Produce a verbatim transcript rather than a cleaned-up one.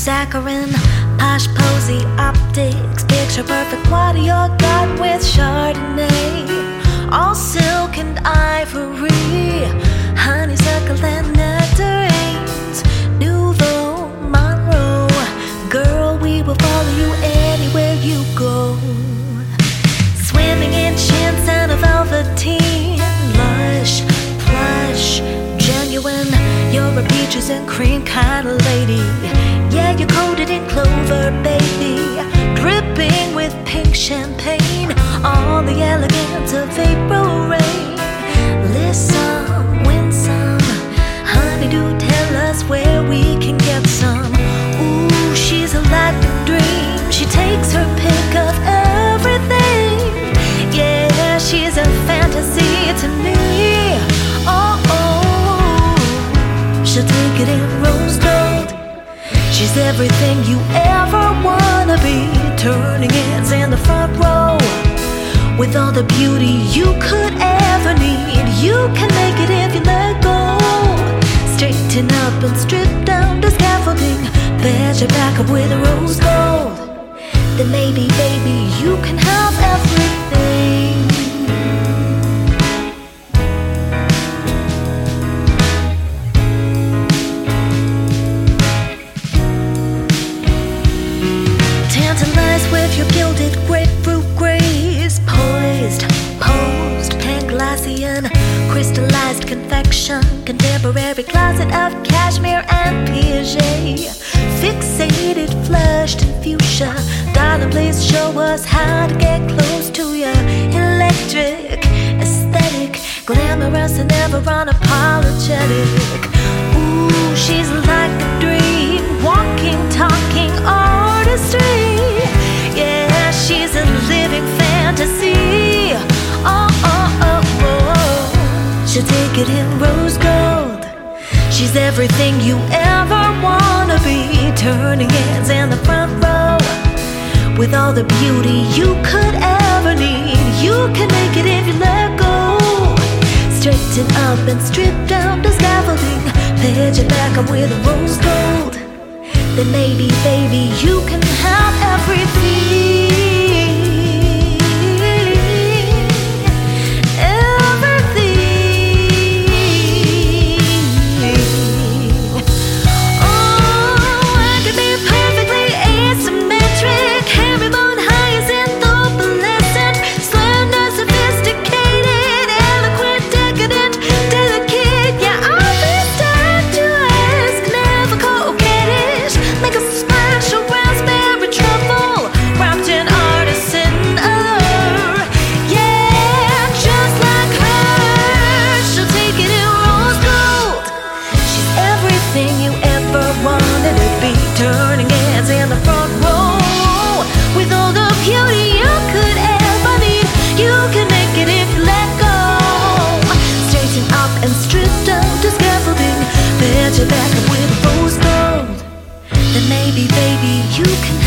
Saccharin, posh posy optics, picture perfect water your gut with Chardonnay, all silk and ivory, honeysuckle and nectarines, Nouveau Monroe, girl, we will follow you anywhere you go. Swimming in chintz and a velveteen, lush, plush, genuine, you're a peaches and cream kind of lady. Yeah, you're coated in clover, baby, dripping with pink champagne, all the elegance of April rain. Listen, win some, honey, do tell us where we can get some. Ooh, she's a lightning dream, she takes her pick of everything. Yeah, she's a fantasy to me. Oh, oh, she'll take it in rose gold. She's everything you ever wanna be, turning heads in the front row, with all the beauty you could ever need. You can make it if you let go. Straighten up and strip down the scaffolding, badge your back up with rose gold. Then maybe, baby, you can have everything. Tantalize with your gilded grapefruit grace, poised, posed, Panglossian, crystallized confection, contemporary closet of cashmere and Piaget, fixated, flushed in fuchsia. Darling, please show us how to get close to you. Electric, aesthetic, glamorous and never unapologetic. Ooh, she's like a dream, walking, talking artistry. Yeah, she's a living fantasy. Oh, oh, oh, oh. She'll take it in rose gold. She's everything you ever wanna be, turning heads in the front row, with all the beauty you could ever need. You can make it if you let go. Straighten up and strip down the scaffolding, pledge it back up with rose gold. Then maybe, baby, you can have everything. Turning heads in the front row, with all the beauty you could ever need. You can make it if you let go. Straighten up and strip down the scaffolding, pledge your back up with rose gold. Then maybe, baby, you can